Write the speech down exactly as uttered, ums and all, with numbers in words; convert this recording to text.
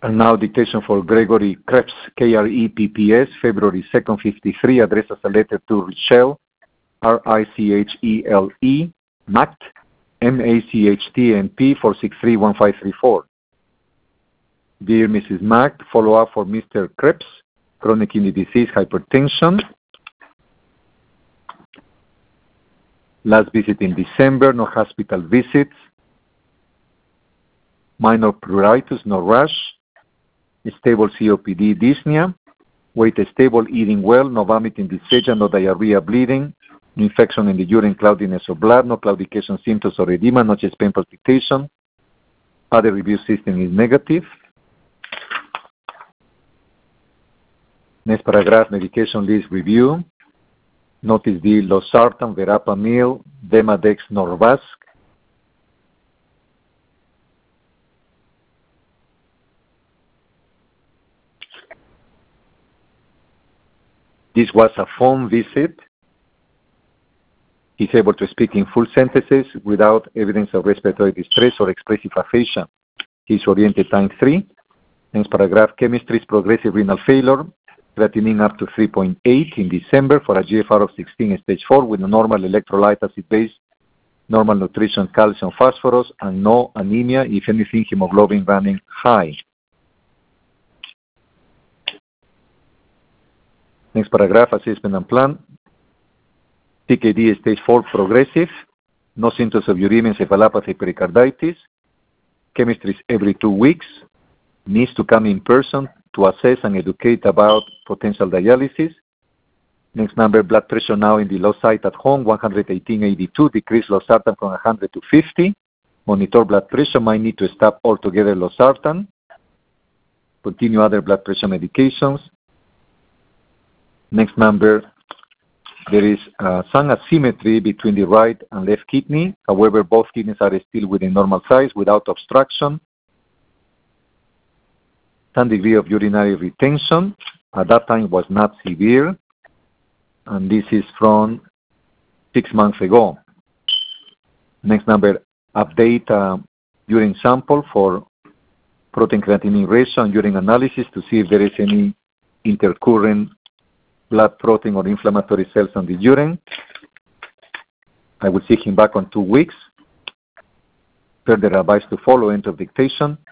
And now dictation for Gregory Krebs, K R E P P S, February second, fifty-three, addressed as a letter to Richelle, R I C H E L E, Macht, M A C H T N P four six three one five three four. Dear Missus Macht, follow-up for Mister Krebs, chronic kidney disease, hypertension. Last visit in December, no hospital visits. Minor pruritus, no rash. Stable C O P D, dyspnea. Weight stable, eating well, no vomiting, dysphagia, no diarrhea, bleeding. Infection in the urine, cloudiness of blood, no claudication symptoms or edema, no chest pain, palpitation. Other review system is negative. Next paragraph, medication list review. Notice the losartan, verapamil, Demodex, Norvasc. This was a phone visit. He's able to speak in full sentences without evidence of respiratory distress or expressive aphasia. He's oriented time three. Next paragraph, chemistry is progressive renal failure. Creatinine up to three point eight in December for a G F R of sixteen stage four with a normal electrolyte acid base, normal nutrition, calcium, phosphorus, and no anemia, if anything, hemoglobin running high. Next paragraph, assessment and plan. C K D stage four progressive, no symptoms of uremia, encephalopathy, pericarditis. Chemistry is every two weeks. Needs to come in person to assess and educate about potential dialysis. Next number, blood pressure now in the low site at home, one eighteen eighty-two, decrease losartan from one hundred to fifty. Monitor blood pressure, might need to stop altogether losartan. Continue other blood pressure medications. Next number, there is uh, some asymmetry between the right and left kidney. However, both kidneys are still within normal size without obstruction. Some degree of urinary retention. At that time was not severe. And this is from six months ago. Next number, update uh, urine sample for protein creatinine ratio and urine analysis to see if there is any intercurrent blood protein or inflammatory cells on the urine. I will see him back on two weeks. Further advice to follow, end of dictation.